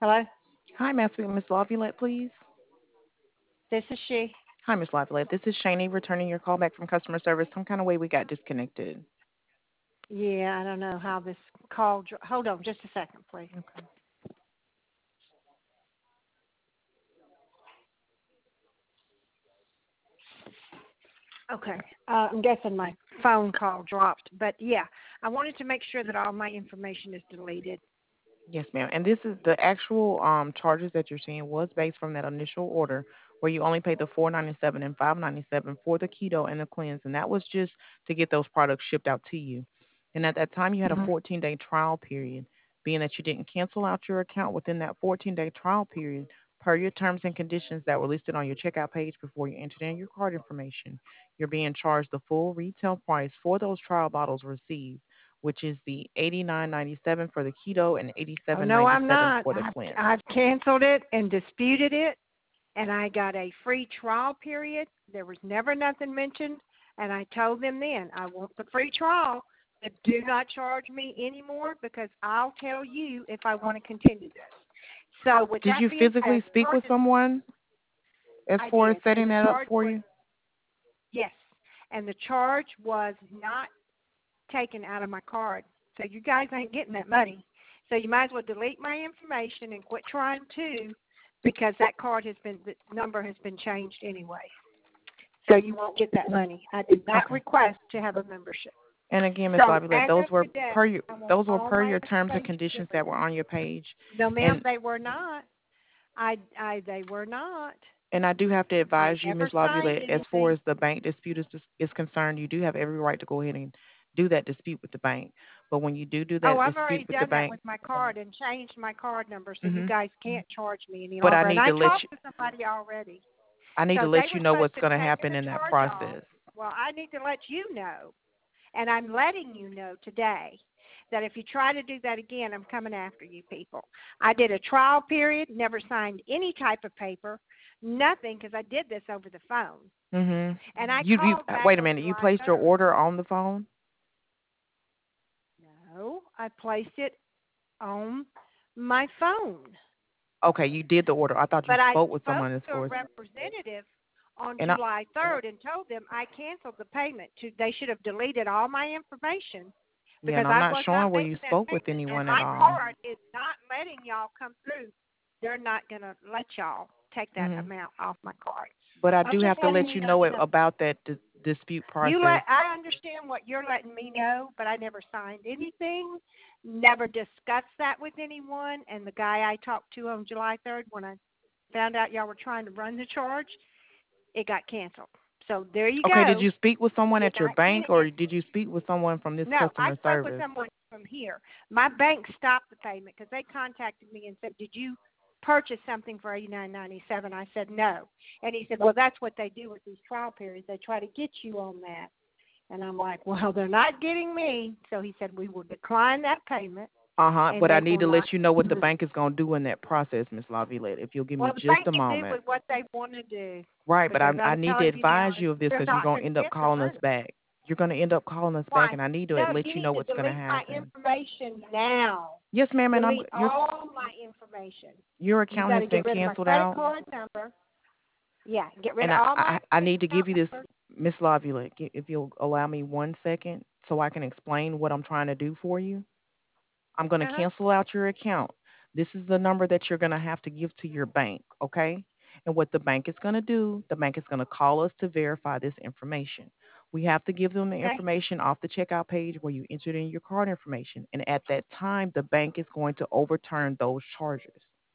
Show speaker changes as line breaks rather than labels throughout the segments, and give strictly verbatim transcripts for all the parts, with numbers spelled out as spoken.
Hello,
Hi, may I speak with Miss Laviolette, please?
this is she.
Hi, Miss Laviolette. This is Shani returning your call back from customer service. Some kind of way we got disconnected.
Yeah, I don't know how this call. dr- Hold on, just a second, please.
Okay.
Okay, uh, I'm guessing my phone call dropped, but yeah, I wanted to make sure that all my information is deleted.
Yes, ma'am. And this is the actual um charges that you're seeing was based from that initial order where you only paid the four ninety seven and five ninety seven for the keto and the cleanse, and that was just to get those products shipped out to you. And at that time, you had a
Mhm.
fourteen day trial period, being that you didn't cancel out your account within that fourteen day trial period. Per your terms and conditions that were listed on your checkout page before you entered in your card information, you're being charged the full retail price for those trial bottles received, which is the eighty nine ninety seven for the keto and eighty
Oh
seven
no,
ninety
I'm
seven
not.
for the
I've
cleanse.
I've canceled it and disputed it, and I got a free trial period. There was never nothing mentioned, and I told them then I want the free trial, but do not charge me anymore because I'll tell you if I want to continue this. So with
Did
that
you
being said,
physically
the
speak with
charges
someone as
I
far as
did, and
setting
the
that up
charge
for
was
you?
yes, and the charge was not taken out of my card. So you guys ain't getting that money. So you might as well delete my information and quit trying to, because that card has been the number has been changed anyway. So you won't get that money. I did not
Okay.
request to have a membership.
And again, Miss
So
Laviolette,
as
those
of
were
today,
per your
I want
those were
all
per
my
your terms and
information
conditions that were
deleted.
on your page.
No, ma'am,
And
they were not. I, I, they were not.
and I do have to
I
advise you,
never
Miss
signed
Laviolette, as far
anything.
as the bank dispute is is concerned, you do have every right to go ahead and do that dispute with the bank. But when you do do
Oh,
that
I've
dispute
already
with the
done that
bank,
with my card and changed my card number so you
hmm
guys can't charge me any
but I
longer. And
need
I
to let
talked
you
to somebody already.
I need to
So they
let you
were
know
supposed
what's
to
going to
take
happen
the
in that
charge off.
process.
Well, I need to let you know, and I'm letting you know today that if you try to do that again, I'm coming after you people. I did a trial period, never signed any type of paper, nothing, because I did this over the phone.
Mhm.
And I
You you
called back
wait a
on
minute. You
July
placed your
third.
order on the phone?
No, I placed it on my phone.
Okay, you did the order. I thought you
But I
spoke with
spoke
someone as
to a
far as
representative on
and I
July third and told them I canceled the payment. To They should have deleted all my information
yeah,
because
and I'm
I
not
was not
showing where you
making that
spoke with
payment. And
anyone at
my
all.
card is not letting y'all come through. They're not going to let y'all take that
Mhm.
amount off my card.
But I
I'm
do
just
have to
letting
let
you
you
guys
know it,
know.
about that di- dispute
You
process.
let I understand what you're letting me know, but I never signed anything, never discussed that with anyone. And the guy I talked to on July third, when I found out y'all were trying to run the charge, it got canceled. So there you
Okay, did
go.
you speak with
You
someone
did
at your
not
bank
get
or
it.
did you speak with someone from this
No, I
customer
spoke with
service?
someone from here. My bank stopped the payment because they contacted me and said, "Did you purchase something for eighty nine ninety seven?" I said no, and he said, "Well, that's what they do with these trial periods. They try to get you on that." And I'm like, "Well, they're not getting me." So he said, "We will decline that payment,
Uh-huh,
and
but I
they
need
will
to
not."
let you know what the bank is going to do in that process, Miss Laviolette. If you'll give me
Well, the
just
bank
a
can do
moment.
with what they want to do
Right, but I
because
I
I'm
need to
telling you now,
advise you of this
they're
because you're
not
going
going
to end
to
up
get the
calling us
money.
back. You're going to end up calling us back,
Why?
and I need to
No,
let
you
you
need
know
to
what's going to
delete my
happen.
information now.
Yes, ma'am, and I'm
Delete
your
all my information.
your
You
account
got
has
to
been
get rid of my
canceled
credit
out,
card number. Yeah, get rid
and
of
I
all my
I, I need to give
account
you this,
numbers.
Miss Laviolette, if you'll allow me one second so I can explain what I'm trying to do for you. I'm going to
Uh-huh.
cancel out your account. This is the number that you're going to have to give to your bank, okay? And what the bank is going to do, the bank is going to call us to verify this information. We have to give them the
Okay.
information off the checkout page where you entered in your card information. And at that time, the bank is going to overturn those charges.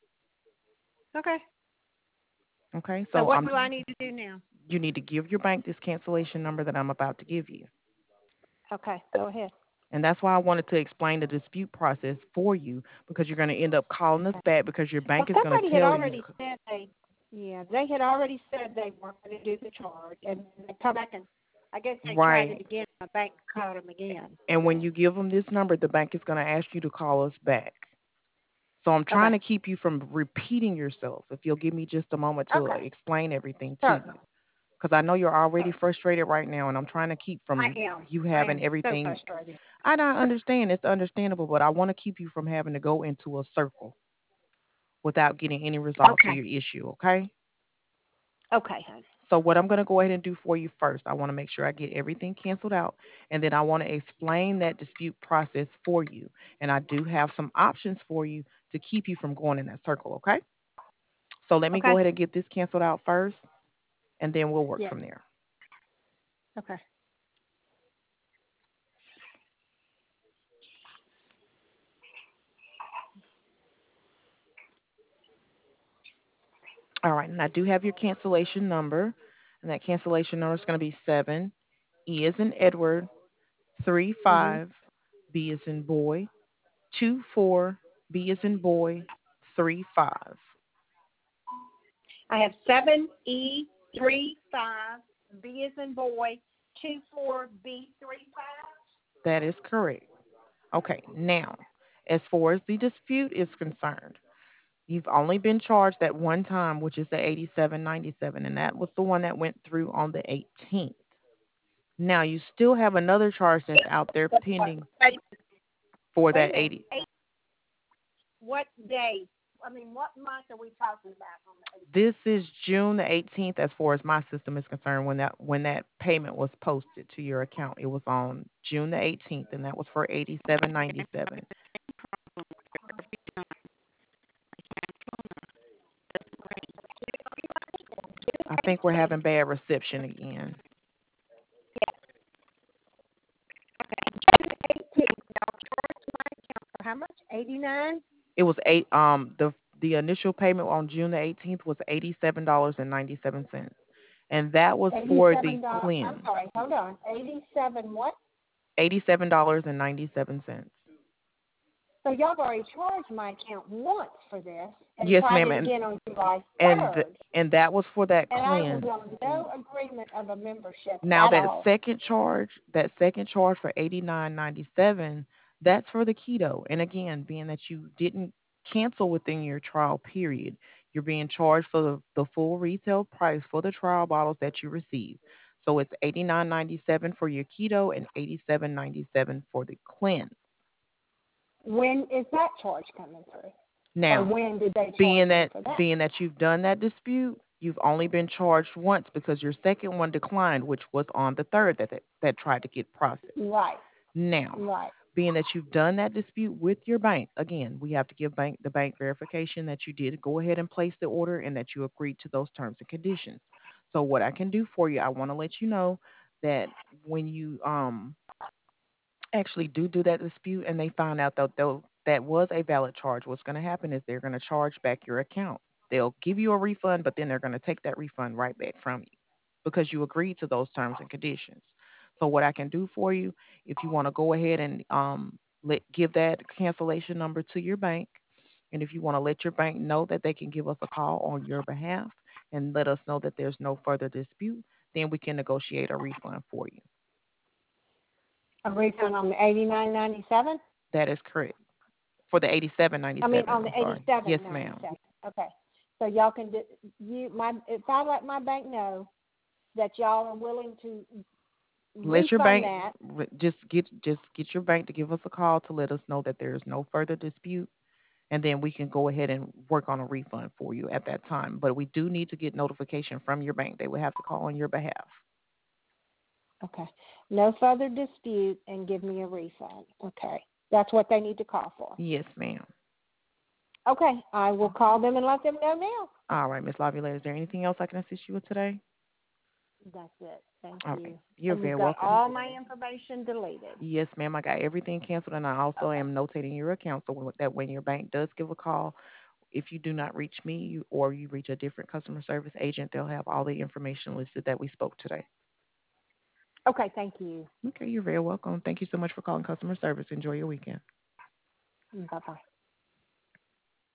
Okay.
Okay?
So
So
what
I'm
do I need to do now?
you need to give your bank this cancellation number that I'm about to give you.
Okay, go ahead.
And that's why I wanted to explain the dispute process for you because you're going to end up calling us
Okay.
back because your
Well,
bank is going to
somebody had
tell you.
already said they, yeah, they had already said they weren't going to do the charge, and they come back and I guess they tried it
Right.
again. My bank called them again.
And when you give them this number, the bank is going to ask you to call us back. So I'm trying
Okay.
to keep you from repeating yourself. If you'll give me just a moment to
Okay.
explain everything to you.
Certainly.
Because I know you're already
Certainly.
frustrated right now, and I'm trying to keep
I
from
am.
you
I
having
am so
everything.
frustrated.
I don't understand. It's understandable, but I want to keep you from having to go into a circle. without getting any resolve to
Okay.
your issue, okay?
Okay, hon.
So what I'm going to go ahead and do for you first, I want to make sure I get everything canceled out, and then I want to explain that dispute process for you. And I do have some options for you to keep you from going in that circle, okay? So let me
Okay.
go ahead and get this canceled out first, and then we'll work
Yes.
from there.
Okay.
All right, and I do have your cancellation number, and that cancellation number is going to be seven E as in Edward, three
Mhm.
five B as in boy, two four B as in boy, three five.
I have seven E three five B as in boy two four B three five.
That is correct. Okay, now, as far as the dispute is concerned, you've only been charged at one time, which is the eighty-seven ninety-seven, and that was the one that went through on the eighteenth. Now, you still have another charge that's out there pending
Wait,
for
wait a
that
minute.
eighty.
Eight, what day? I mean, what month are we talking about on the
This is June the eighteenth, as far as my system is concerned. When that when that payment was posted to your account, it was on June the eighteenth, and that was for eighty-seven ninety-seven. I think we're having bad reception again.
eighteenth? Y'all charged my account for how much? Eighty-nine.
It was eight. Um, the the initial payment on June the eighteenth was eighty-seven dollars and ninety-seven cents, and that was for the
Eighty-seven dollars. I'm
cleanse.
sorry. Hold on. Eighty-seven. What?
Eighty-seven dollars and ninety-seven cents.
So y'all have already charged my account once for this and
Yes,
tried
ma'am,
it
and
again on July
and th-
third.
and that was for that
And I was
cleanse.
on no agreement of a membership
Now
at
that
all.
second charge, that second charge for eighty-nine ninety-seven, that's for the keto. And again, being that you didn't cancel within your trial period, you're being charged for the, the full retail price for the trial bottles that you received. So it's eighty-nine ninety-seven for your keto and eighty-seven ninety-seven for the cleanse.
When is that charge coming through? Or
Now,
when did they charge
being
me
that
for that?
being that you've done that dispute, you've only been charged once because your second one declined, which was on the third that that, that tried to get processed.
Right,
Now,
right.
being that you've done that dispute with your bank, again, we have to give bank the bank verification that you did go ahead and place the order and that you agreed to those terms and conditions. So what I can do for you, I want to let you know that when you um actually do do that dispute and they find out that though that was a valid charge, what's going to happen is they're going to charge back your account. They'll give you a refund, but then they're going to take that refund right back from you because you agreed to those terms and conditions. So what I can do for you, if you want to go ahead and um, let give that cancellation number to your bank, and if you want to let your bank know that they can give us a call on your behalf and let us know that there's no further dispute, then we can negotiate a refund for you.
A refund on the eighty-nine ninety-seven?
That is correct. For the eighty-seven
I mean,
ninety-seven.
on the
I'm sorry.
eighty-seven
Yes, ma'am.
ninety-seven. Okay. So y'all can do, you my if I let my bank know that y'all are willing to
Let your
refund
bank
that.
re- just get just get your bank to give us a call to let us know that there is no further dispute, and then we can go ahead and work on a refund for you at that time. But we do need to get notification from your bank. They will have to call on your behalf.
Okay. No further dispute and give me a refund. Okay. That's what they need to call for.
Yes, ma'am.
Okay. I will call them and let them know now.
All right, Miss Laviola, is there anything else I can assist you with today?
That's it. Thank
All right.
you.
You're
And
very
you've got
welcome.
all my information deleted.
Yes, ma'am. I got everything canceled, and I also
Okay.
am notating your account so that when your bank does give a call, if you do not reach me you, or you reach a different customer service agent, they'll have all the information listed that we spoke today.
Okay. Thank you.
Okay, you're very welcome. Thank you so much for calling customer service. Enjoy your weekend.
Bye bye.